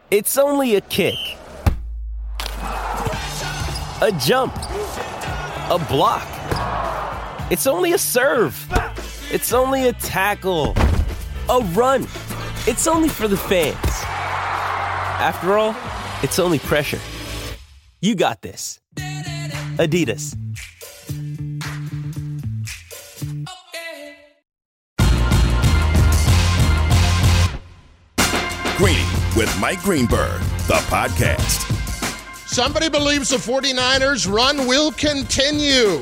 It's only a kick, a jump, a block. It's only a serve. It's only a tackle, a run. It's only for the fans. After all, it's only pressure. You got this. Adidas. Greeny with Mike Greenberg, the podcast. Somebody believes the 49ers run will continue.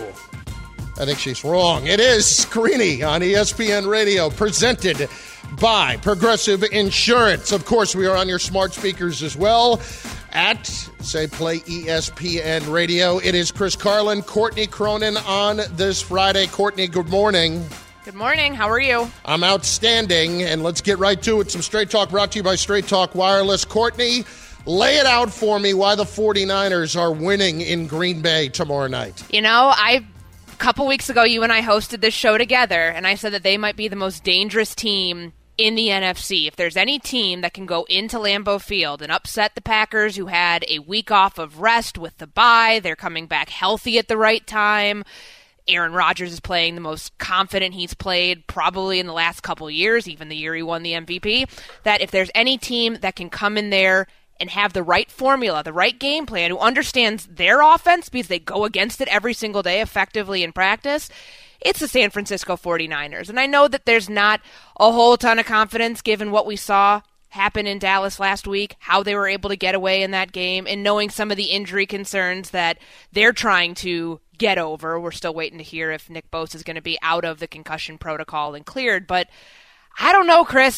I think she's wrong. It is Greeny on ESPN Radio, presented by Progressive Insurance. Of course, we are on your smart speakers as well at, say, Play ESPN Radio. It is Chris Carlin, Courtney Cronin on this Friday. Courtney, good morning. Good morning. How are you? I'm outstanding, and let's get right to it. Some Straight Talk brought to you by Straight Talk Wireless. Courtney, lay it out for me why the 49ers are winning in Green Bay tomorrow night. You know, a couple weeks ago, you and I hosted this show together, and I said that they might be the most dangerous team in the NFC. If there's any team that can go into Lambeau Field and upset the Packers, who had a week off of rest with the bye, they're coming back healthy at the right time. Aaron Rodgers is playing the most confident he's played probably in the last couple of years, even the year he won the MVP, that if there's any team that can come in there and have the right formula, the right game plan, who understands their offense because they go against it every single day effectively in practice, it's the San Francisco 49ers. And I know that there's not a whole ton of confidence given what we saw happen in Dallas last week, how they were able to get away in that game, and knowing some of the injury concerns that they're trying to get over. We're still waiting to hear if Nick Bosa is going to be out of the concussion protocol and cleared. But I don't know, Chris.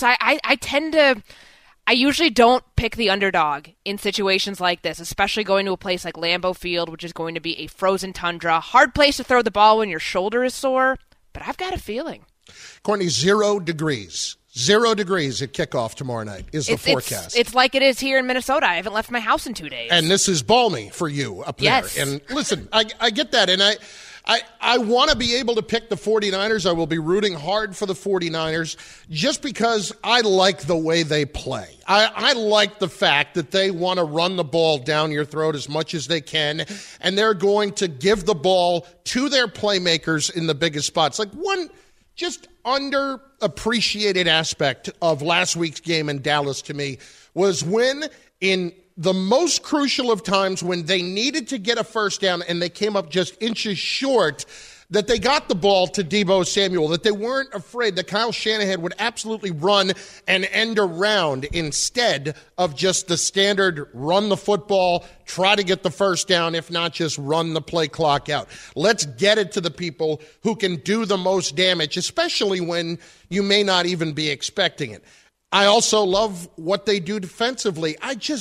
I usually don't pick the underdog in situations like this, especially going to a place like Lambeau Field, which is going to be a frozen tundra. Hard place to throw the ball when your shoulder is sore, but I've got a feeling. Courtney, 0 degrees. 0 degrees at kickoff tomorrow night is the forecast. It's like it is here in Minnesota. I haven't left my house in 2 days. And this is balmy for you up there. Yes. And listen, I get that. And I want to be able to pick the 49ers. I will be rooting hard for the 49ers just because I like the way they play. I like the fact that they want to run the ball down your throat as much as they can, and they're going to give the ball to their playmakers in the biggest spots. Like one just underappreciated aspect of last week's game in Dallas to me was when in the most crucial of times when they needed to get a first down and they came up just inches short, that they got the ball to Deebo Samuel, that they weren't afraid that Kyle Shanahan would absolutely run and end around instead of just the standard run the football, try to get the first down, if not just run the play clock out. Let's get it to the people who can do the most damage, especially when you may not even be expecting it. I also love what they do defensively.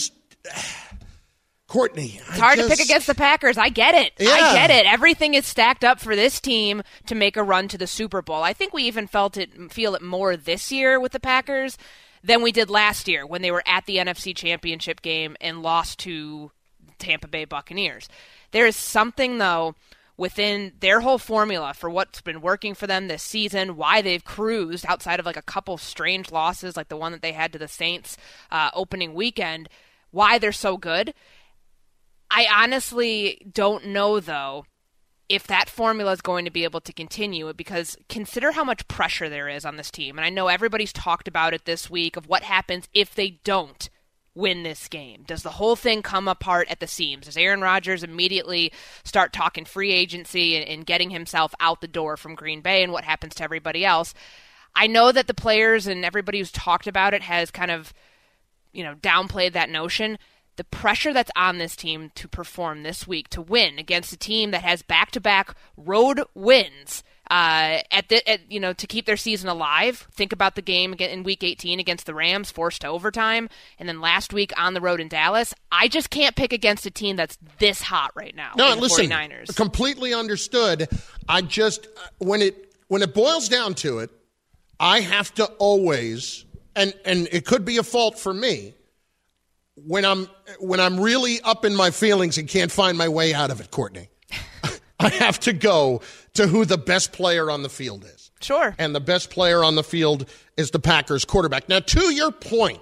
Courtney, it's hard to pick against the Packers. I get it. Yeah. I get it. Everything is stacked up for this team to make a run to the Super Bowl. I think we even feel it more this year with the Packers than we did last year when they were at the NFC Championship game and lost to Tampa Bay Buccaneers. There is something, though, within their whole formula for what's been working for them this season, why they've cruised outside of like a couple strange losses like the one that they had to the Saints opening weekend, why they're so good. I honestly don't know, though, if that formula is going to be able to continue, because consider how much pressure there is on this team. And I know everybody's talked about it this week of what happens if they don't win this game. Does the whole thing come apart at the seams? Does Aaron Rodgers immediately start talking free agency and getting himself out the door from Green Bay, and what happens to everybody else? I know that the players and everybody who's talked about it has kind of, downplayed that notion. The pressure that's on this team to perform this week, to win against a team that has back-to-back road wins, to keep their season alive. Think about the game in Week 18 against the Rams, forced to overtime, and then last week on the road in Dallas. I just can't pick against a team that's this hot right now. No, the listen, 49ers. Completely understood. I just when it boils down to it, I have to always, and it could be a fault for me, when I'm really up in my feelings and can't find my way out of it, Courtney, I have to go to who the best player on the field is. Sure. And the best player on the field is the Packers quarterback. Now, to your point,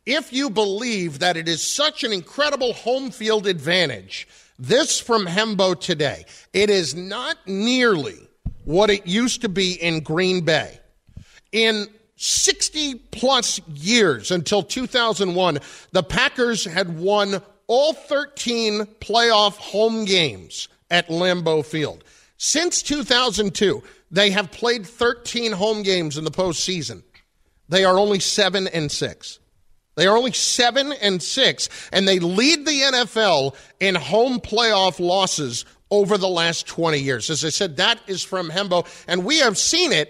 if you believe that it is such an incredible home field advantage, this from Hembo today, it is not nearly what it used to be in Green Bay. In 60-plus years until 2001, the Packers had won all 13 playoff home games at Lambeau Field. Since 2002, they have played 13 home games in the postseason. They are only 7-6. They are only 7-6, and they lead the NFL in home playoff losses over the last 20 years. As I said, that is from Hembo, and we have seen it.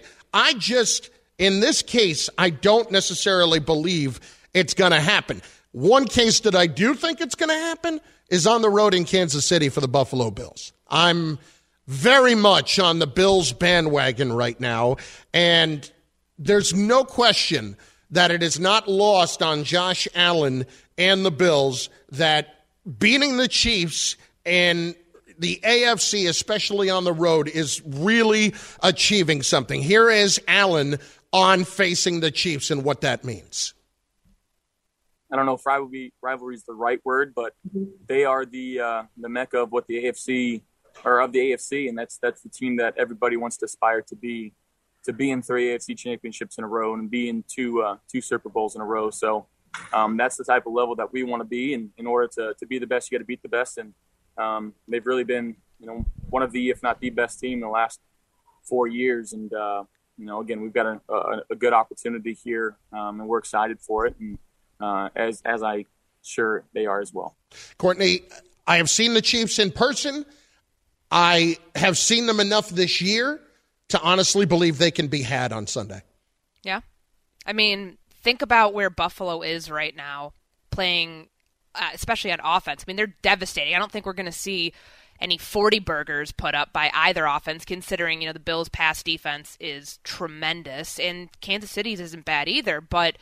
In this case, I don't necessarily believe it's going to happen. One case that I do think it's going to happen is on the road in Kansas City for the Buffalo Bills. I'm very much on the Bills bandwagon right now, and there's no question that it is not lost on Josh Allen and the Bills that beating the Chiefs and the AFC, especially on the road, is really achieving something. Here is Allen on facing the Chiefs and what that means. I don't know if rivalry is the right word, but they are the mecca of what the AFC and that's the team that everybody wants to aspire to be in 3 AFC championships in a row and be in two Super Bowls in a row. So that's the type of level that we want to be. And in order to be the best, you got to beat the best. And they've really been, one of the, if not the best team in the last 4 years. And, again, we've got a good opportunity here, and we're excited for it. And as I sure they are as well. Courtney, I have seen the Chiefs in person. I have seen them enough this year to honestly believe they can be had on Sunday. Yeah. I mean, think about where Buffalo is right now playing, especially on offense. I mean, they're devastating. I don't think we're going to see any 40 burgers put up by either offense, considering, the Bills' pass defense is tremendous, and Kansas City's isn't bad either. But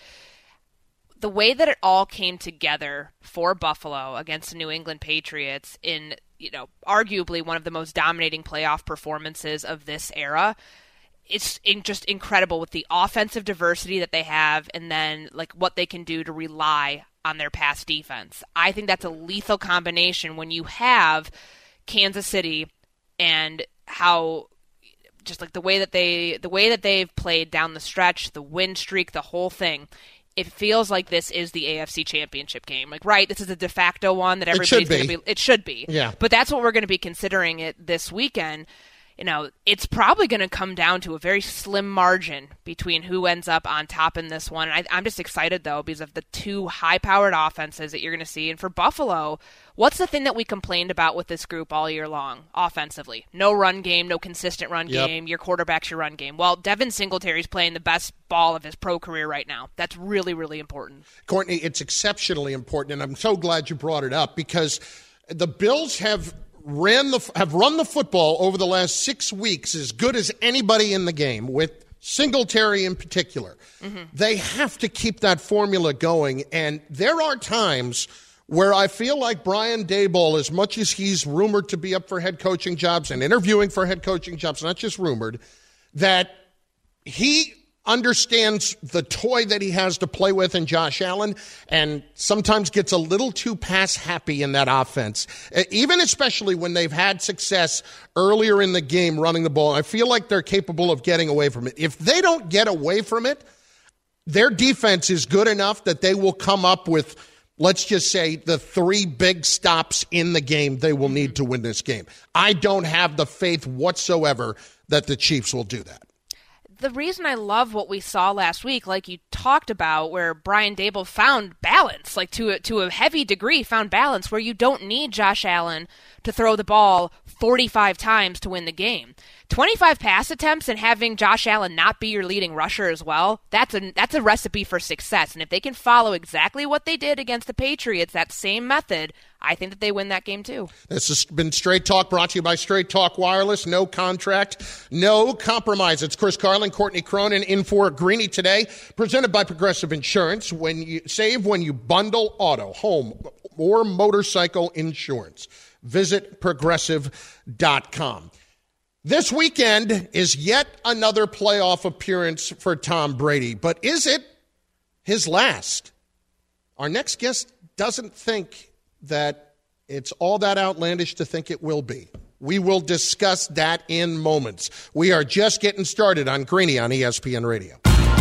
the way that it all came together for Buffalo against the New England Patriots in, arguably one of the most dominating playoff performances of this era, it's just incredible with the offensive diversity that they have and then what they can do to rely on their pass defense. I think that's a lethal combination when you have Kansas City and how just the way that they've played down the stretch, the win streak, the whole thing. It feels like this is the AFC Championship game. This is a de facto one that everybody's going to be. It should be. Yeah. But that's what we're going to be considering it this weekend. It's probably going to come down to a very slim margin between who ends up on top in this one. I'm just excited, though, because of the two high-powered offenses that you're going to see. And for Buffalo, what's the thing that we complained about with this group all year long offensively? No run game, no consistent run game. Your quarterback's your run game. Well, Devin Singletary's playing the best ball of his pro career right now. That's really, really important. Courtney, it's exceptionally important, and I'm so glad you brought it up because the Bills have run the football over the last 6 weeks as good as anybody in the game, with Singletary in particular. Mm-hmm. They have to keep that formula going, and there are times where I feel like Brian Daboll, as much as he's rumored to be up for head coaching jobs and interviewing for head coaching jobs, not just rumored, that he understands the toy that he has to play with in Josh Allen and sometimes gets a little too pass happy in that offense, even especially when they've had success earlier in the game running the ball. I feel like they're capable of getting away from it. If they don't get away from it, their defense is good enough that they will come up with, let's just say, the 3 big stops in the game they will need to win this game. I don't have the faith whatsoever that the Chiefs will do that. The reason I love what we saw last week, like you talked about, where Brian Daboll found balance, to a heavy degree found balance, where you don't need Josh Allen to throw the ball 45 times to win the game. 25 pass attempts and having Josh Allen not be your leading rusher as well, that's a recipe for success. And if they can follow exactly what they did against the Patriots, that same method, I think that they win that game too. This has been Straight Talk, brought to you by Straight Talk Wireless. No contract, no compromise. It's Chris Carlin, Courtney Cronin in for Greeny today, presented by Progressive Insurance. When you bundle auto, home, or motorcycle insurance. Visit Progressive.com. This weekend is yet another playoff appearance for Tom Brady, but is it his last? Our next guest doesn't think that it's all that outlandish to think it will be. We will discuss that in moments. We are just getting started on Greeny on ESPN Radio.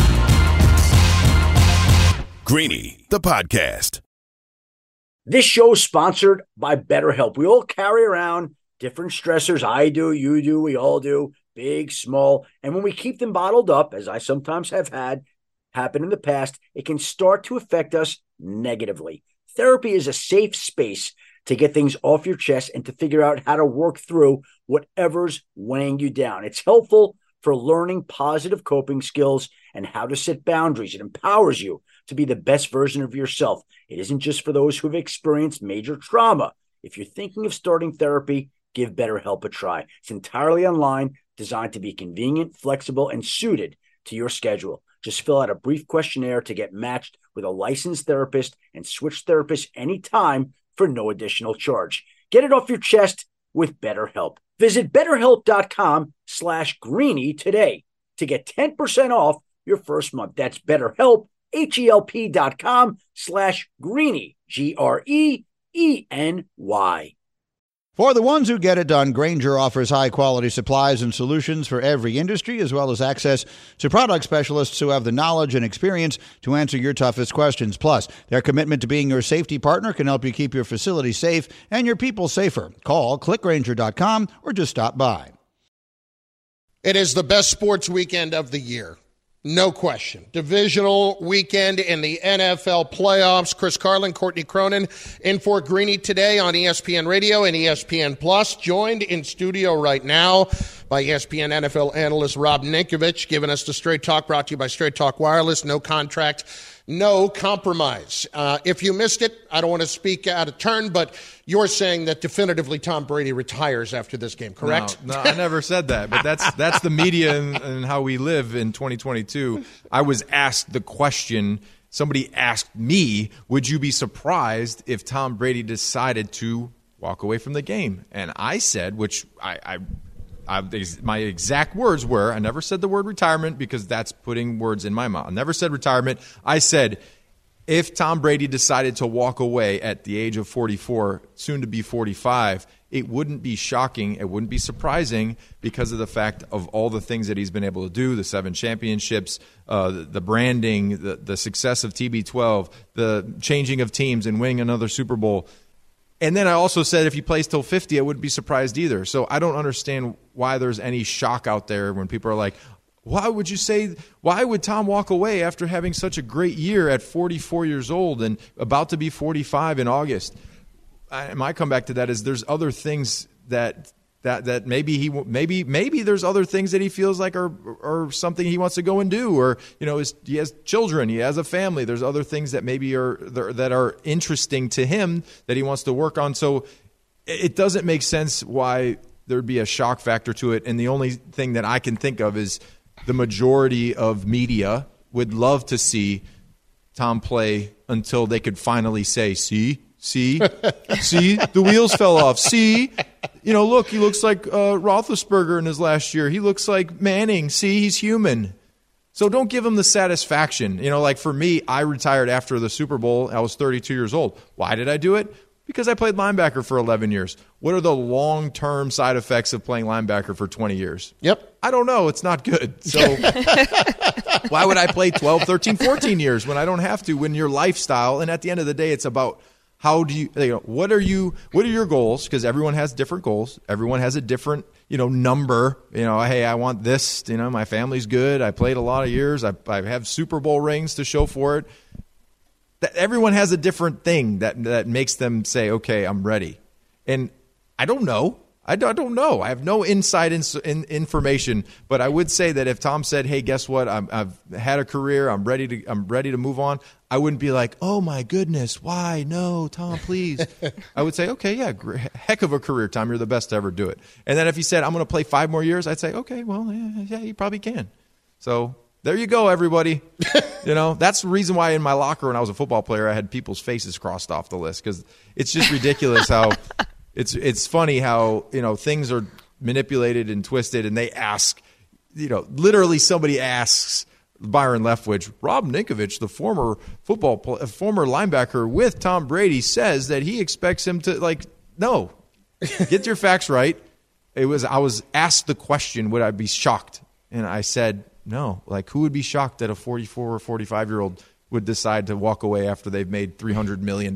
Greeny, the podcast. This show is sponsored by BetterHelp. We all carry around different stressors. I do, you do, we all do, big, small. And when we keep them bottled up, as I sometimes have had happen in the past, it can start to affect us negatively. Therapy is a safe space to get things off your chest and to figure out how to work through whatever's weighing you down. It's helpful for learning positive coping skills and how to set boundaries. It empowers you to be the best version of yourself. It isn't just for those who have experienced major trauma. If you're thinking of starting therapy, give BetterHelp a try. It's entirely online, designed to be convenient, flexible, and suited to your schedule. Just fill out a brief questionnaire to get matched with a licensed therapist and switch therapists anytime for no additional charge. Get it off your chest with BetterHelp. Visit BetterHelp.com/Greeny today to get 10% off your first month. That's BetterHelp, HELP.com/Greeny, GREENY. For the ones who get it done, Grainger offers high-quality supplies and solutions for every industry, as well as access to product specialists who have the knowledge and experience to answer your toughest questions. Plus, their commitment to being your safety partner can help you keep your facility safe and your people safer. Call, clickgrainger.com, or just stop by. It is the best sports weekend of the year. No question. Divisional weekend in the NFL playoffs. Chris Carlin, Courtney Cronin in for Greeny today on ESPN Radio and ESPN Plus. Joined in studio right now by ESPN NFL analyst Rob Ninkovich, giving us the Straight Talk, brought to you by Straight Talk Wireless. No contract, no compromise. If you missed it, I don't want to speak out of turn, but you're saying that definitively Tom Brady retires after this game, correct? No, I never said that, but that's the media and how we live in 2022. I was asked the question, somebody asked me, would you be surprised if Tom Brady decided to walk away from the game? And I said, which my exact words were, I never said the word retirement because that's putting words in my mouth. I never said retirement. I said, if Tom Brady decided to walk away at the age of 44, soon to be 45, it wouldn't be shocking. It wouldn't be surprising because of the fact of all the things that he's been able to do, the 7 championships, the branding, the success of TB12, the changing of teams and winning another Super Bowl. And then I also said if he plays till 50, I wouldn't be surprised either. So I don't understand why there's any shock out there when people are like, why would Tom walk away after having such a great year at 44 years old and about to be 45 in August? My comeback to that is there's other things that maybe there's other things that he feels like are something he wants to go and do, or he has children, he has a family. There's other things that maybe are interesting to him that he wants to work on. So it doesn't make sense why there'd be a shock factor to it. And the only thing that I can think of is the majority of media would love to see Tom play until they could finally say, see, the wheels fell off. See, look, he looks like Roethlisberger in his last year. He looks like Manning. See, he's human. So don't give him the satisfaction. Like for me, I retired after the Super Bowl. I was 32 years old. Why did I do it? Because I played linebacker for 11 years. What are the long-term side effects of playing linebacker for 20 years? Yep. I don't know. It's not good. So why would I play 12, 13, 14 years when I don't have to, when your lifestyle, and at the end of the day, it's about how do you what are your goals? Because everyone has different goals. Everyone has a different, number. Hey, I want this. My family's good. I played a lot of years. I have Super Bowl rings to show for it. Everyone has a different thing that makes them say, okay, I'm ready. And I don't know. I don't know. I have no inside information. But I would say that if Tom said, hey, guess what? I've had a career. I'm ready to move on. I wouldn't be like, oh, my goodness. Why? No, Tom, please. I would say, okay, yeah, heck of a career, Tom. You're the best to ever do it. And then if he said, I'm going to play 5 more years, I'd say, okay, well, yeah, you probably can. So there you go, everybody. That's the reason why in my locker when I was a football player, I had people's faces crossed off the list because it's just ridiculous how it's funny how, things are manipulated and twisted and they ask, literally somebody asks Byron Leftwich. Rob Ninkovich, the former linebacker with Tom Brady, says that he expects him to, no. Get your facts right. I was asked the question, would I be shocked? And I said, no. Who would be shocked that a 44 or 45-year-old would decide to walk away after they've made $300 million?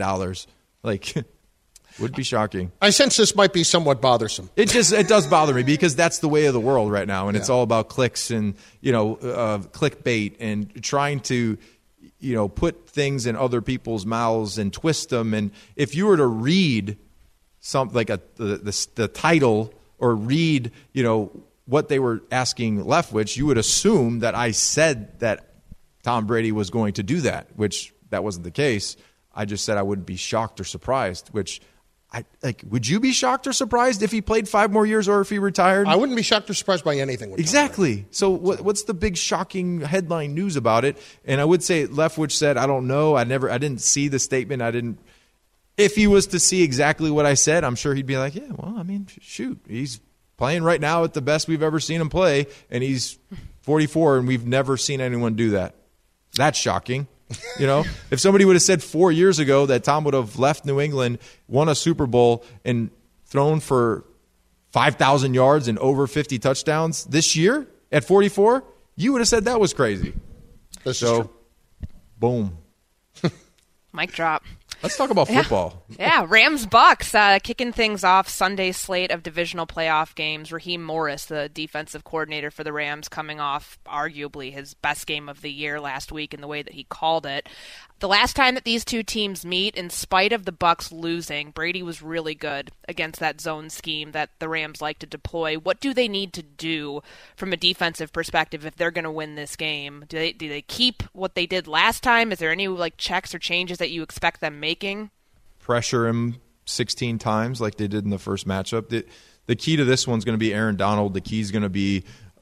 Would be shocking. I sense this might be somewhat bothersome. It does bother me because that's the way of the world right now, and it's all about clicks and clickbait and trying to put things in other people's mouths and twist them. And if you were to read something like the title or read what they were asking Leftwich, you would assume that I said that Tom Brady was going to do that, which that wasn't the case. I just said I wouldn't be shocked or surprised, which would you be shocked or surprised if he played 5 more years or if he retired? I wouldn't be shocked or surprised by anything. Exactly. So what's the big shocking headline news about it? And I would say Leftwich said, I don't know. I didn't see the statement. If he was to see exactly what I said, I'm sure he'd be like, yeah, well, I mean, shoot, he's playing right now at the best we've ever seen him play, and he's 44, and we've never seen anyone do that. That's shocking. If somebody would have said 4 years ago that Tom would have left New England, won a Super Bowl, and thrown for 5,000 yards and over 50 touchdowns this year at 44, you would have said that was crazy. This is true. Boom. Mic drop. Let's talk about football. Yeah, Rams-Bucks kicking things off Sunday's slate of divisional playoff games. Raheem Morris, the defensive coordinator for the Rams, coming off arguably his best game of the year last week in the way that he called it. The last time that these two teams meet, in spite of the Bucks losing, Brady was really good against that zone scheme that the Rams like to deploy. What do they need to do from a defensive perspective if they're going to win this game? Do they keep what they did last time? Is there any checks or changes that you expect them making? Pressure him 16 times like they did in the first matchup. The key to this one's going to be Aaron Donald. The key is going to be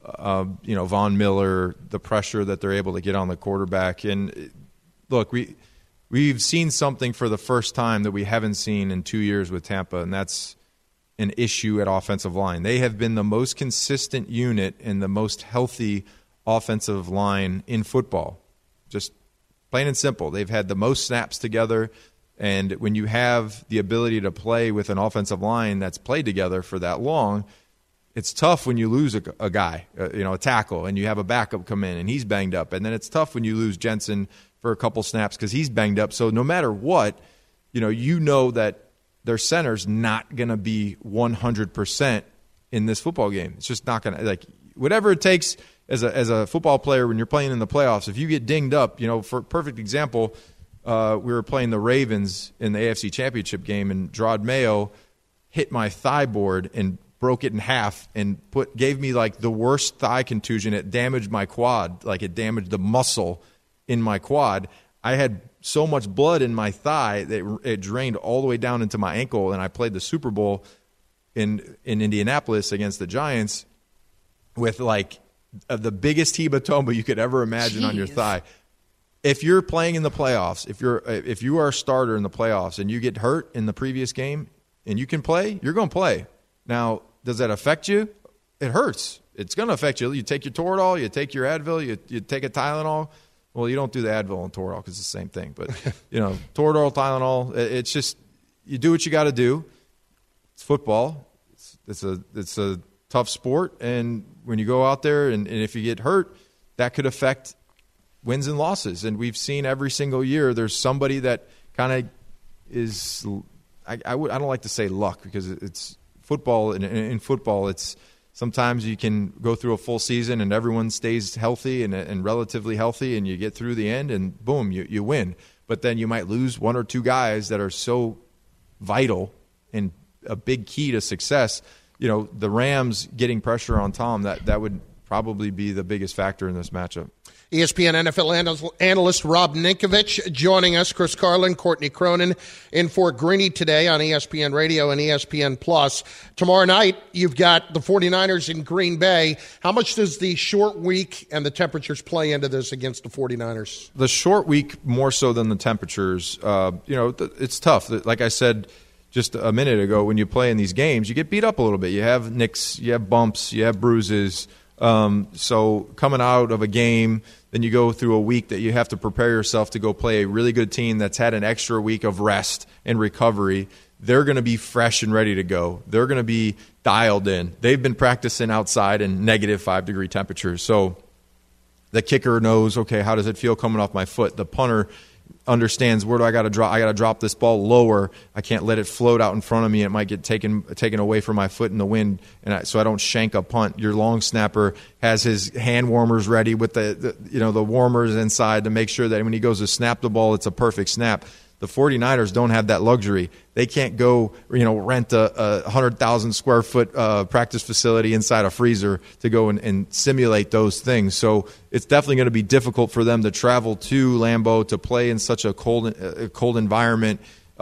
Von Miller, the pressure that they're able to get on the quarterback. And look, we've seen something for the first time that we haven't seen in 2 years with Tampa, and that's an issue at offensive line. They have been the most consistent unit and the most healthy offensive line in football. Just plain and simple. They've had the most snaps together, and when you have the ability to play with an offensive line that's played together for that long, it's tough when you lose a guy, a tackle, and you have a backup come in and he's banged up. And then it's tough when you lose Jensen for a couple snaps because he's banged up. So no matter what, you know that their center's not going to be 100% in this football game. It's just not going to, whatever it takes as a football player when you're playing in the playoffs. If you get dinged up, for a perfect example, we were playing the Ravens in the AFC Championship game, and Gerard Mayo hit my thigh board and broke it in half and gave me the worst thigh contusion. It damaged my quad, it damaged the muscle in my quad. I had so much blood in my thigh that it drained all the way down into my ankle, and I played the Super Bowl in Indianapolis against the Giants with the biggest hematoma you could ever imagine on your thigh. If you're playing in the playoffs, if you are a starter in the playoffs and you get hurt in the previous game and you can play, you're going to play. Now, does that affect you? It hurts. It's going to affect you. You take your Toradol, you take your Advil, you take a Tylenol. Well, you don't do the Advil and Toradol because it's the same thing. But, Toradol, Tylenol, it's just you do what you got to do. It's football. It's a tough sport. And when you go out there and if you get hurt, that could affect wins and losses. And we've seen every single year there's somebody that kind of is I don't like to say luck because it's football. In football, it's sometimes you can go through a full season and everyone stays healthy and relatively healthy, and you get through the end and boom, you win. But then you might lose one or two guys that are so vital and a big key to success. The Rams getting pressure on Tom, that would probably be the biggest factor in this matchup. ESPN NFL analyst Rob Ninkovich joining us. Chris Carlin, Courtney Cronin in for Greeny today on ESPN Radio and ESPN Plus. Tomorrow night, you've got the 49ers in Green Bay. How much does the short week and the temperatures play into this against the 49ers? The short week more so than the temperatures. It's tough. Like I said just a minute ago, when you play in these games, you get beat up a little bit. You have nicks, you have bumps, you have bruises. So coming out of a game, then you go through a week that you have to prepare yourself to go play a really good team that's had an extra week of rest and recovery. They're going to be fresh and ready to go. They're going to be dialed in. They've been practicing outside in negative 5-degree temperatures. So the kicker knows, okay, how does it feel coming off my foot? The punter understands, where do I got to drop? I got to drop this ball lower. I can't let it float out in front of me. It might get taken away from my foot in the wind, so I don't shank a punt. Your long snapper has his hand warmers ready with the warmers inside to make sure that when he goes to snap the ball, it's a perfect snap. The 49ers don't have that luxury. They can't go, rent a 100,000 square foot practice facility inside a freezer to go and simulate those things. So it's definitely going to be difficult for them to travel to Lambeau to play in such a cold environment.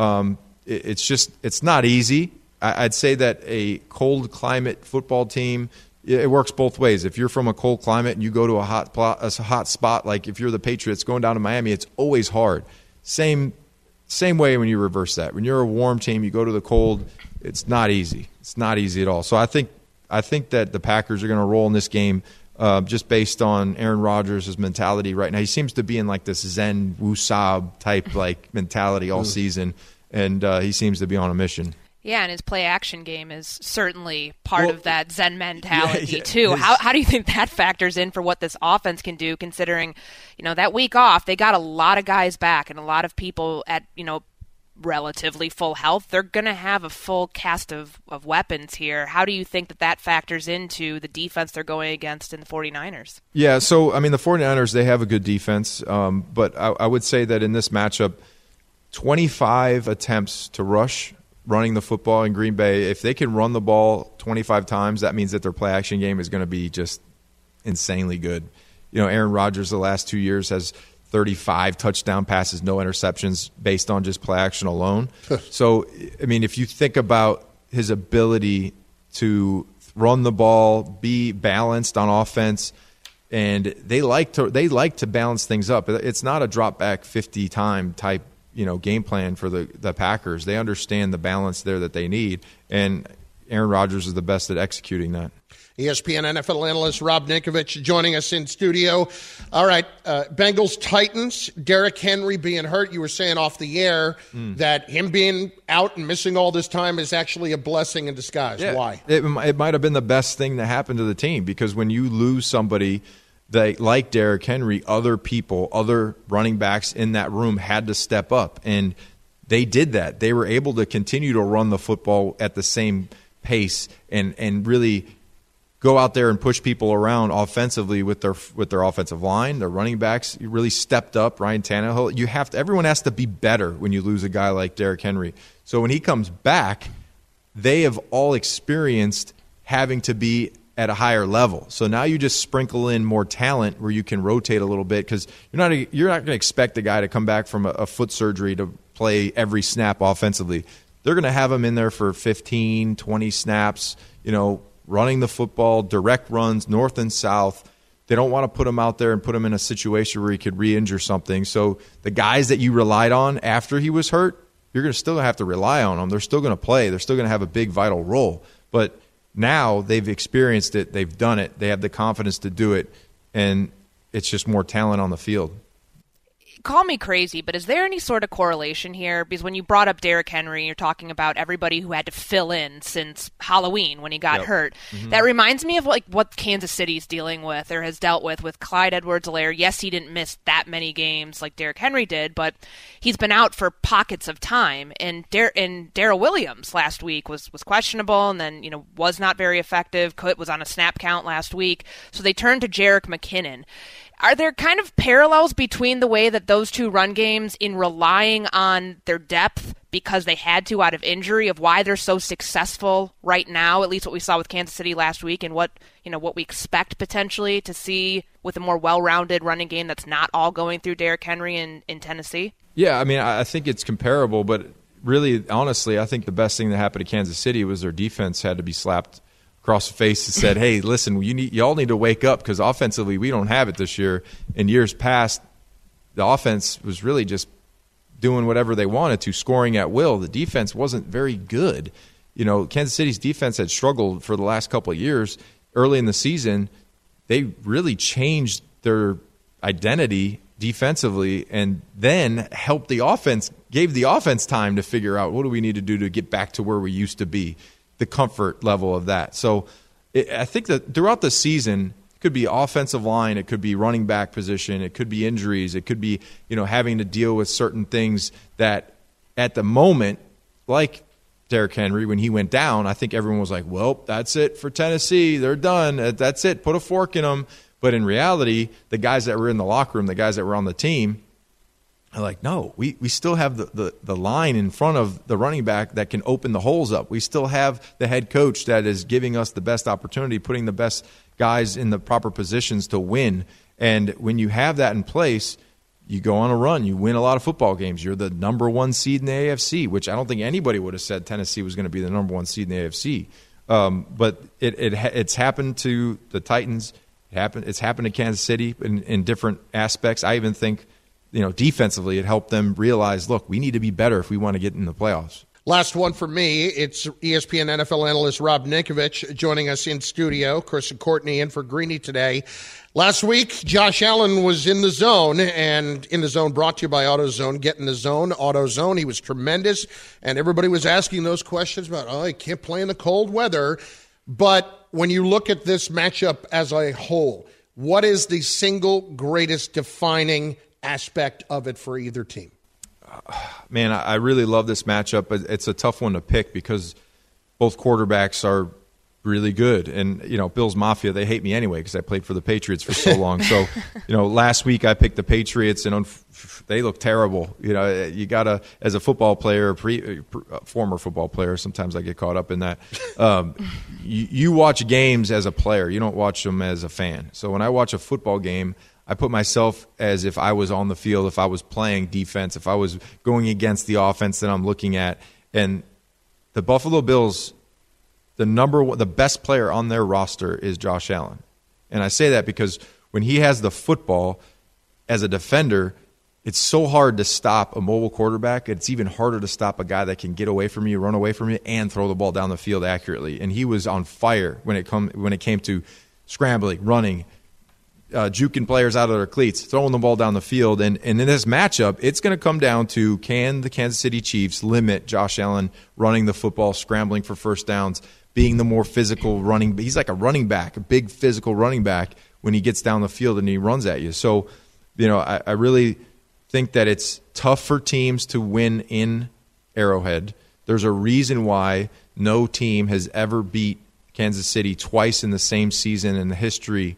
It's not easy. I'd say that a cold climate football team, it works both ways. If you're from a cold climate and you go to a hot spot, like if you're the Patriots going down to Miami, it's always hard. Same way when you reverse that. When you're a warm team, you go to the cold, it's not easy. It's not easy at all. So I think that the Packers are going to roll in this game just based on Aaron Rodgers' mentality right now. He seems to be in like this Zen Wusab type like mentality all season, and he seems to be on a mission. Yeah, and his play-action game is certainly part of that Zen mentality, too. How do you think that factors in for what this offense can do, considering, that week off, they got a lot of guys back and a lot of people at, relatively full health. They're going to have a full cast of weapons here. How do you think that factors into the defense they're going against in the 49ers? Yeah, so, the 49ers, they have a good defense, but I would say that in this matchup, 25 attempts to rush running the football in Green Bay, if they can run the ball 25 times, that means that their play-action game is going to be just insanely good. Aaron Rodgers the last 2 years has 35 touchdown passes, no interceptions, based on just play-action alone. So, if you think about his ability to run the ball, be balanced on offense, and they like to balance things up. It's not a drop-back 50-time type game plan for the Packers. They understand the balance there that they need, and Aaron Rodgers is the best at executing that. ESPN NFL analyst Rob Ninkovich joining us in studio. All right, Bengals Titans, Derrick Henry being hurt. You were saying off the air that him being out and missing all this time is actually a blessing in disguise. Yeah, why? It might have been the best thing to happen to the team, because when you lose somebody like Derrick Henry, other people, other running backs in that room had to step up, and they did that. They were able to continue to run the football at the same pace and really go out there and push people around offensively with their offensive line. Their running backs really stepped up. Ryan Tannehill. Everyone has to be better when you lose a guy like Derrick Henry. So when he comes back, they have all experienced having to be at a higher level. So now you just sprinkle in more talent where you can rotate a little bit, because you're not going to expect the guy to come back from a foot surgery to play every snap offensively. They're going to have him in there for 15, 20 snaps, running the football, direct runs, north and south. They don't want to put him out there and put him in a situation where he could re-injure something. So the guys that you relied on after he was hurt, you're going to still have to rely on them. They're still going to play. They're still going to have a big, vital role. But now they've experienced it. They've done it. They have the confidence to do it, and it's just more talent on the field. Call me crazy, but is there any sort of correlation here? Because when you brought up Derrick Henry, you're talking about everybody who had to fill in since Halloween when he got hurt. Mm-hmm. That reminds me of like what Kansas City's dealing with or has dealt with Clyde Edwards-Helaire. Yes, he didn't miss that many games like Derrick Henry did, but he's been out for pockets of time. And Darrell Williams last week was questionable, and then was not very effective. Was on a snap count last week, so they turned to Jerick McKinnon. Are there kind of parallels between the way that those two run games, in relying on their depth because they had to out of injury, of why they're so successful right now, at least what we saw with Kansas City last week, and what we expect potentially to see with a more well-rounded running game that's not all going through Derrick Henry in Tennessee? Yeah, I think it's comparable, but really, honestly, I think the best thing that happened to Kansas City was their defense had to be slapped across the face and said, hey, listen, y'all need to wake up, because offensively we don't have it this year. In years past, the offense was really just doing whatever they wanted to, scoring at will. The defense wasn't very good. Kansas City's defense had struggled for the last couple of years. Early in the season, they really changed their identity defensively and then helped the offense, gave the offense time to figure out what do we need to do to get back to where we used to be, the comfort level of that. So I think that throughout the season, it could be offensive line, it could be running back position, it could be injuries, it could be, having to deal with certain things that at the moment, like Derrick Henry, when he went down, I think everyone was like, well, that's it for Tennessee. They're done. That's it. Put a fork in them. But in reality, the guys that were in the locker room, the guys that were on the team, are like, no, we still have the line in front of the running back that can open the holes up. We still have the head coach that is giving us the best opportunity, putting the best guys in the proper positions to win. And when you have that in place, you go on a run. You win a lot of football games. You're the number one seed in the AFC, which I don't think anybody would have said Tennessee was going to be the number one seed in the AFC. But it's happened to the Titans. It's happened to Kansas City in different aspects. I even think, defensively, it helped them realize, look, we need to be better if we want to get in the playoffs. Last one for me. It's ESPN NFL analyst Rob Ninkovich joining us in studio. Chris and Courtney in for Greeny today. Last week, Josh Allen was in the zone, and in the zone brought to you by AutoZone. Get in the zone, AutoZone. He was tremendous, and everybody was asking those questions about, he can't play in the cold weather. But when you look at this matchup as a whole, what is the single greatest defining aspect of it for either team? Man, I really love this matchup. It's a tough one to pick because both quarterbacks are really good. And, Bills Mafia, they hate me anyway because I played for the Patriots for so long. So, last week I picked the Patriots, and they look terrible. You got to, as a football player, former football player, sometimes I get caught up in that. You watch games as a player. You don't watch them as a fan. So when I watch a football game, I put myself as if I was on the field, if I was playing defense, if I was going against the offense that I'm looking at. And the Buffalo Bills, the best player on their roster is Josh Allen. And I say that because when he has the football as a defender, it's so hard to stop a mobile quarterback. It's even harder to stop a guy that can get away from you, run away from you, and throw the ball down the field accurately. And he was on fire when it came to scrambling, running, juking players out of their cleats, throwing the ball down the field. And in this matchup, it's going to come down to, can the Kansas City Chiefs limit Josh Allen running the football, scrambling for first downs, being the more physical running. He's like a running back, a big physical running back when he gets down the field and he runs at you. So, I really think that it's tough for teams to win in Arrowhead. There's a reason why no team has ever beat Kansas City twice in the same season in the history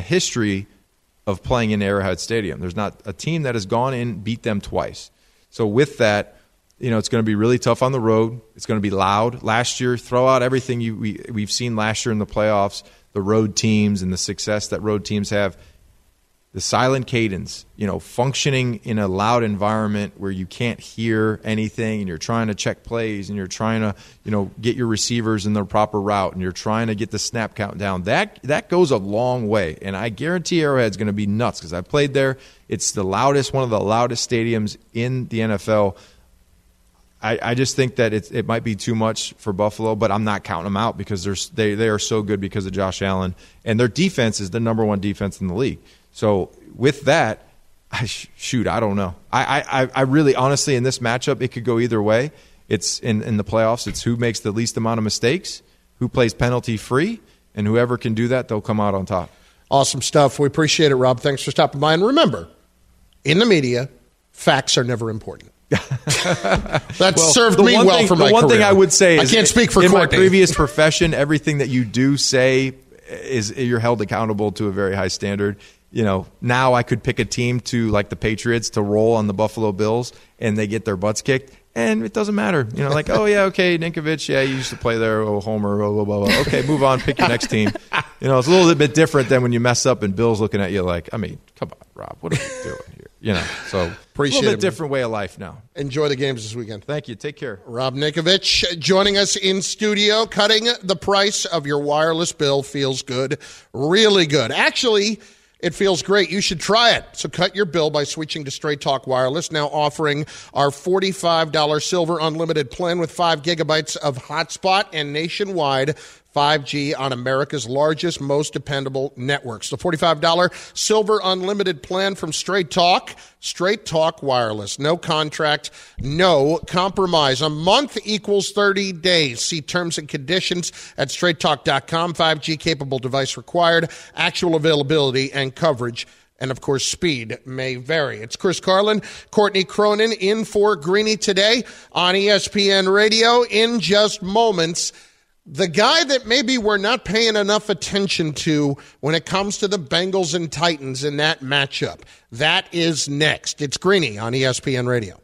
of playing in Arrowhead Stadium. There's not a team that has gone in, beat them twice. So with that, it's going to be really tough on the road. It's going to be loud. Last year, throw out everything we've seen last year in the playoffs, the road teams and the success that road teams have. The silent cadence, functioning in a loud environment where you can't hear anything and you're trying to check plays and you're trying to, get your receivers in their proper route and you're trying to get the snap count down. That goes a long way. And I guarantee Arrowhead's going to be nuts because I played there. It's the loudest, one of the loudest stadiums in the NFL. I just think that it might be too much for Buffalo, but I'm not counting them out because they are so good because of Josh Allen. And their defense is the number one defense in the league. So with that, I don't know. I really, honestly, in this matchup, it could go either way. It's in the playoffs. It's who makes the least amount of mistakes, who plays penalty-free, and whoever can do that, they'll come out on top. Awesome stuff. We appreciate it, Rob. Thanks for stopping by. And remember, in the media, facts are never important. Served me well for my career. The one thing I would say is, I can't speak for Courtney. In my previous profession, everything that you do say is you're held accountable to a very high standard. Now I could pick a team to, like the Patriots, to roll on the Buffalo Bills, and they get their butts kicked, and it doesn't matter. Oh, yeah, okay, Ninkovich, yeah, you used to play there, Homer, blah, blah, blah. Okay, move on, pick your next team. It's a little bit different than when you mess up and Bill's looking at you like, come on, Rob, what are you doing here? So appreciate a little bit different way of life now. Enjoy the games this weekend. Thank you. Take care. Rob Ninkovich joining us in studio. Cutting the price of your wireless bill feels good, really good. Actually, it feels great. You should try it. So cut your bill by switching to Straight Talk Wireless, now offering our $45 Silver Unlimited plan with 5 gigabytes of hotspot and nationwide 5G on America's largest, most dependable networks. The $45 Silver Unlimited plan from Straight Talk. Straight Talk Wireless. No contract, no compromise. A month equals 30 days. See terms and conditions at straighttalk.com. 5G capable device required. Actual availability and coverage, and, of course, speed may vary. It's Chris Carlin, Courtney Cronin in for Greeny today on ESPN Radio. In just moments, the guy that maybe we're not paying enough attention to when it comes to the Bengals and Titans in that matchup. That is next. It's Greeny on ESPN Radio.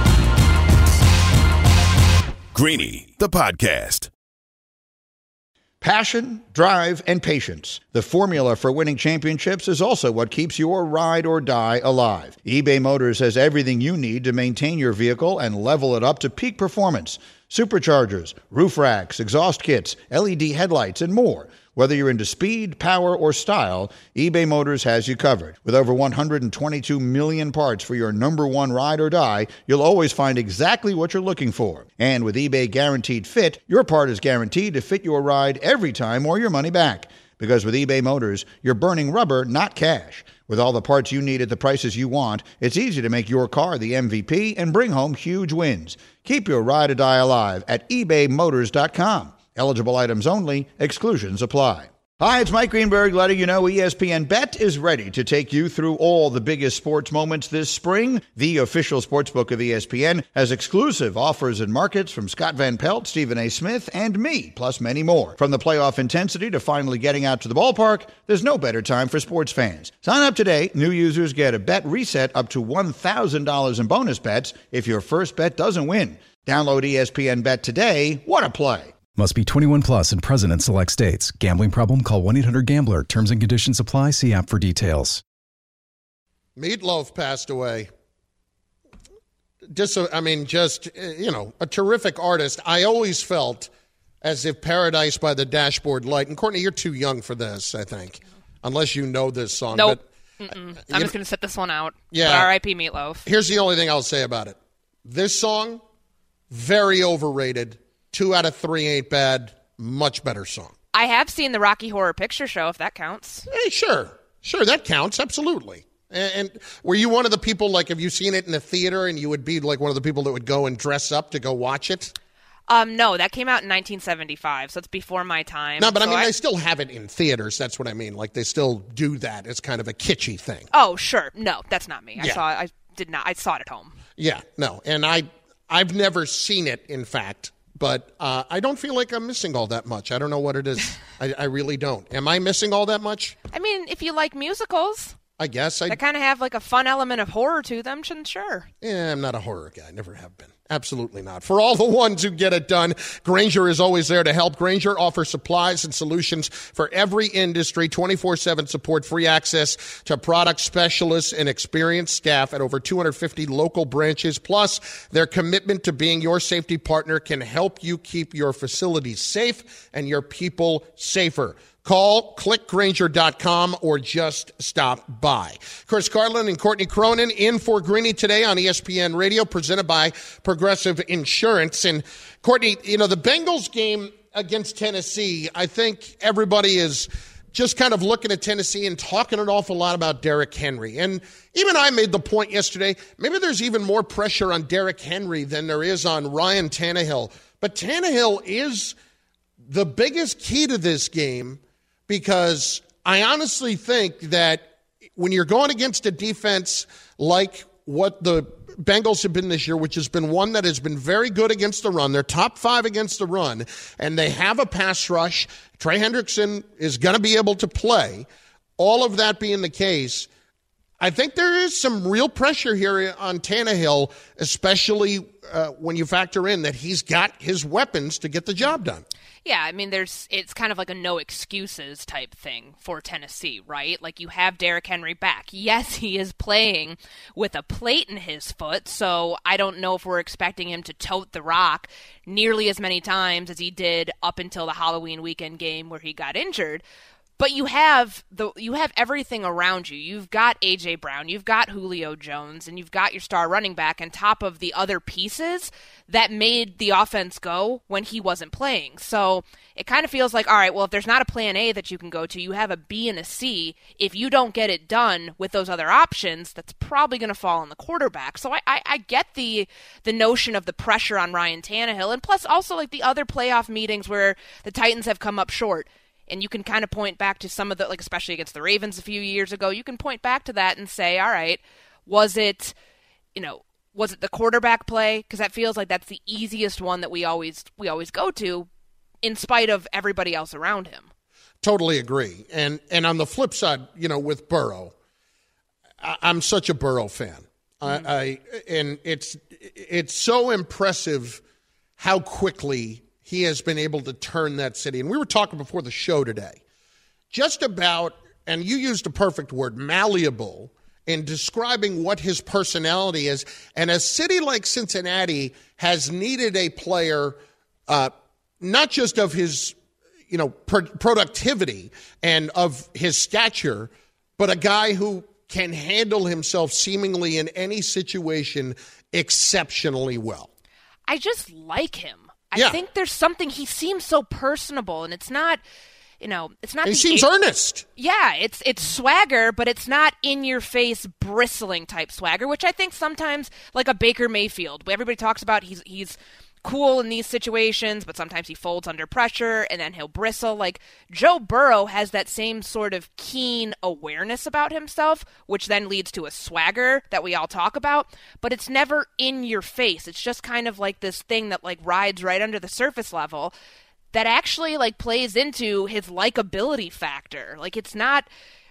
Greeny, the podcast. Passion, drive, and patience. The formula for winning championships is also what keeps your ride or die alive. eBay Motors has everything you need to maintain your vehicle and level it up to peak performance. Superchargers, roof racks, exhaust kits, LED headlights, and more. Whether you're into speed, power, or style, eBay Motors has you covered. With over 122 million parts for your number one ride or die, you'll always find exactly what you're looking for. And with eBay Guaranteed Fit, your part is guaranteed to fit your ride every time or your money back. Because with eBay Motors, you're burning rubber, not cash. With all the parts you need at the prices you want, it's easy to make your car the MVP and bring home huge wins. Keep your ride or die alive at ebaymotors.com. Eligible items only. Exclusions apply. Hi, it's Mike Greenberg letting you know ESPN Bet is ready to take you through all the biggest sports moments this spring. The official sportsbook of ESPN has exclusive offers and markets from Scott Van Pelt, Stephen A. Smith, and me, plus many more. From the playoff intensity to finally getting out to the ballpark, there's no better time for sports fans. Sign up today. New users get a bet reset up to $1,000 in bonus bets if your first bet doesn't win. Download ESPN Bet today. What a play. Must be 21 plus and present in select states. Gambling problem? Call 1-800-GAMBLER. Terms and conditions apply. See app for details. Meatloaf passed away. Just a terrific artist. I always felt as if Paradise by the Dashboard Light, and Courtney, you're too young for this, I think, unless you know this song. Nope. But, I'm just going to sit this one out. Yeah. But R.I.P. Meatloaf. Here's the only thing I'll say about it. This song, very overrated. 2 out of 3 ain't bad. Much better song. I have seen the Rocky Horror Picture Show, if that counts. Hey, sure, that counts, absolutely. And were you one of the people, like, have you seen it in the theater and you would be like one of the people that would go and dress up to go watch it? No, that came out in 1975, so it's before my time. No, but I mean, they still have it in theaters. That's what I mean. Like, they still do that. It's kind of a kitschy thing. Oh, sure. No, that's not me. Yeah. I saw it at home. Yeah, no, and I've never seen it, in fact. But I don't feel like I'm missing all that much. I don't know what it is. I really don't. Am I missing all that much? I mean, if you like musicals, I guess. They kind of have like a fun element of horror to them, sure. Yeah, I'm not a horror guy. Never have been. Absolutely not. For all the ones who get it done, Grainger is always there to help. Grainger offers supplies and solutions for every industry, 24/7 support, free access to product specialists and experienced staff at over 250 local branches. Plus, their commitment to being your safety partner can help you keep your facilities safe and your people safer. Call, click Grainger.com, or just stop by. Chris Carlin and Courtney Cronin in for Greeny today on ESPN Radio, presented by Progressive Insurance. And Courtney, the Bengals game against Tennessee, I think everybody is just kind of looking at Tennessee and talking an awful lot about Derrick Henry. And even I made the point yesterday, maybe there's even more pressure on Derrick Henry than there is on Ryan Tannehill. But Tannehill is the biggest key to this game, because I honestly think that when you're going against a defense like what the Bengals have been this year, which has been one that has been very good against the run, they're top 5 against the run, and they have a pass rush, Trey Hendrickson is going to be able to play. All of that being the case, I think there is some real pressure here on Tannehill, especially when you factor in that he's got his weapons to get the job done. Yeah, I mean, it's kind of like a no excuses type thing for Tennessee, right? Like, you have Derrick Henry back. Yes, he is playing with a plate in his foot, so I don't know if we're expecting him to tote the rock nearly as many times as he did up until the Halloween weekend game where he got injured. But you have everything around you. You've got A.J. Brown, you've got Julio Jones, and you've got your star running back on top of the other pieces that made the offense go when he wasn't playing. So it kind of feels like, all right, well, if there's not a plan A that you can go to, you have a B and a C. If you don't get it done with those other options, that's probably going to fall on the quarterback. So I get the notion of the pressure on Ryan Tannehill, and plus also like the other playoff meetings where the Titans have come up short. And you can kind of point back to some of the, like especially against the Ravens a few years ago, you can point back to that and say, all right, was it the quarterback play? Because that feels like that's the easiest one that we always go to, in spite of everybody else around him. Totally agree. And on the flip side, with Burrow, I'm such a Burrow fan. And it's so impressive how quickly he has been able to turn that city. And we were talking before the show today just about, and you used a perfect word, malleable, in describing what his personality is. And a city like Cincinnati has needed a player, not just of his, productivity and of his stature, but a guy who can handle himself seemingly in any situation exceptionally well. I just like him. I think there's something, he seems so personable, and it's not, it's not. He seems earnest. Yeah, it's swagger, but it's not in-your-face, bristling type swagger, which I think sometimes, like a Baker Mayfield, everybody talks about he's cool in these situations, but sometimes he folds under pressure, and then he'll bristle. Like, Joe Burrow has that same sort of keen awareness about himself, which then leads to a swagger that we all talk about, but it's never in your face. It's just kind of like this thing that, like, rides right under the surface level that actually, like, plays into his likability factor. Like, it's not,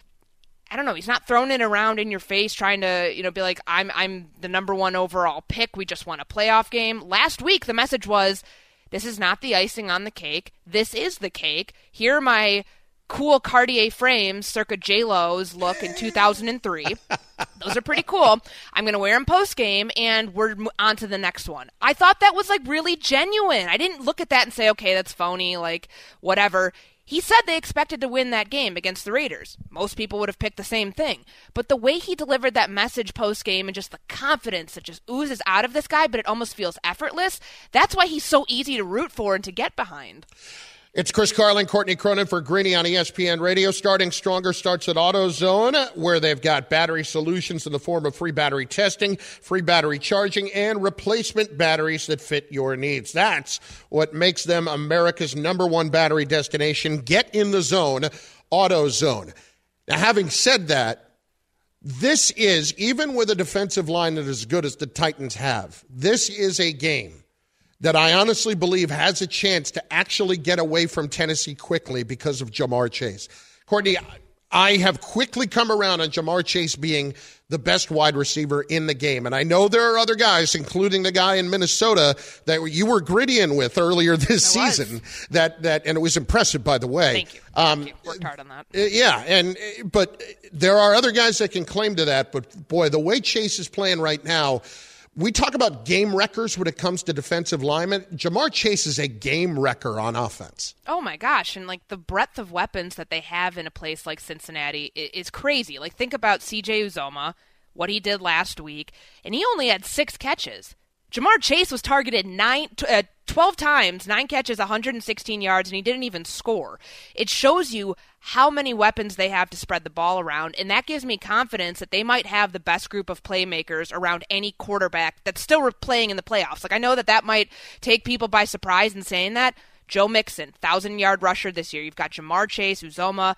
I don't know, he's not throwing it around in your face trying to, be like, I'm the number one overall pick. We just won a playoff game. Last week, the message was, this is not the icing on the cake. This is the cake. Here are my cool Cartier frames circa J-Lo's look in 2003. Those are pretty cool. I'm going to wear them post-game, and we're on to the next one. I thought that was, like, really genuine. I didn't look at that and say, okay, that's phony, like, whatever. He said they expected to win that game against the Raiders. Most people would have picked the same thing. But the way he delivered that message post-game and just the confidence that just oozes out of this guy, but it almost feels effortless, that's why he's so easy to root for and to get behind. It's Chris Carlin, Courtney Cronin for Greeny on ESPN Radio. Starting Stronger starts at AutoZone, where they've got battery solutions in the form of free battery testing, free battery charging, and replacement batteries that fit your needs. That's what makes them America's #1 battery destination. Get in the zone, AutoZone. Now, having said that, this is, even with a defensive line that is as good as the Titans have, this is a game that I honestly believe has a chance to actually get away from Tennessee quickly because of Ja'Marr Chase. Courtney, I have quickly come around on Ja'Marr Chase being the best wide receiver in the game. And I know there are other guys, including the guy in Minnesota that you were grittying with earlier this season. And it was impressive, by the way. Thank you. Worked hard on that. But there are other guys that can claim to that. But, boy, the way Chase is playing right now, we talk about game wreckers when it comes to defensive linemen. Ja'Marr Chase is a game wrecker on offense. Oh, my gosh. And, like, the breadth of weapons that they have in a place like Cincinnati is crazy. Like, think about C.J. Uzomah, what he did last week, and he only had 6 catches. Ja'Marr Chase was targeted 12 times, 9 catches, 116 yards, and he didn't even score. It shows you how many weapons they have to spread the ball around, and that gives me confidence that they might have the best group of playmakers around any quarterback that's still playing in the playoffs. Like, I know that might take people by surprise in saying that. Joe Mixon, 1,000-yard rusher this year. You've got Ja'Marr Chase, Uzomah,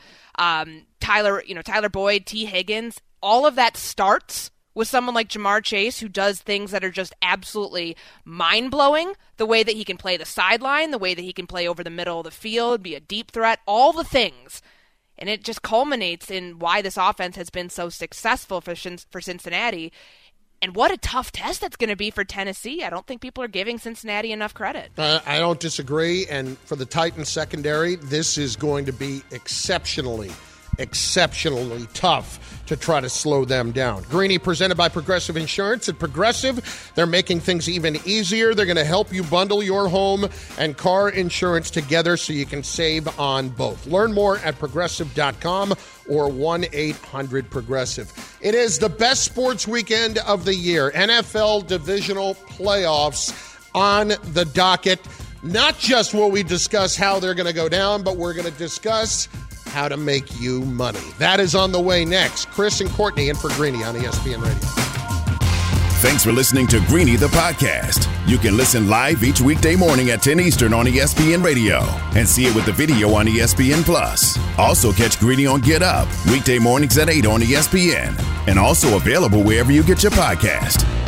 Tyler Boyd, T. Higgins. All of that starts with someone like Ja'Marr Chase, who does things that are just absolutely mind-blowing, the way that he can play the sideline, the way that he can play over the middle of the field, be a deep threat, all the things. And it just culminates in why this offense has been so successful for Cincinnati. And what a tough test that's going to be for Tennessee. I don't think people are giving Cincinnati enough credit. I don't disagree. And for the Titans secondary, this is going to be exceptionally exceptionally tough to try to slow them down. Greeny presented by Progressive Insurance. At Progressive, they're making things even easier. They're going to help you bundle your home and car insurance together so you can save on both. Learn more at Progressive.com or 1-800-PROGRESSIVE. It is the best sports weekend of the year. NFL divisional playoffs on the docket. Not just will we discuss how they're going to go down, but we're going to discuss how to make you money. That is on the way next. Chris and Courtney in for Greeny on ESPN Radio. Thanks for listening to Greeny the podcast. You can listen live each weekday morning at 10 Eastern on ESPN Radio and see it with the video on ESPN Plus. Also catch Greeny on Get Up weekday mornings at 8 on ESPN and also available wherever you get your podcast.